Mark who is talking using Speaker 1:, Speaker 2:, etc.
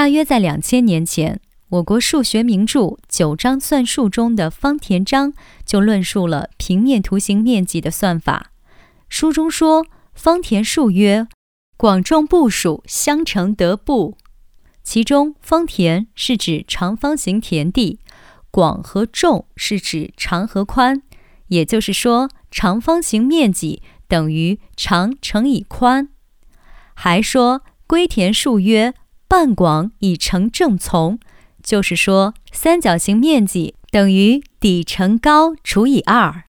Speaker 1: 大约在2000年前，我国数学名著《九章算术》中的方田章就论述了平面图形面积的算法。书中说，方田数曰：广众部属，相乘得部。其中方田是指长方形田地，广和众是指长和宽，也就是说，长方形面积等于长乘以宽。还说归田数曰：半广以成正从，就是说三角形面积等于底乘高除以2。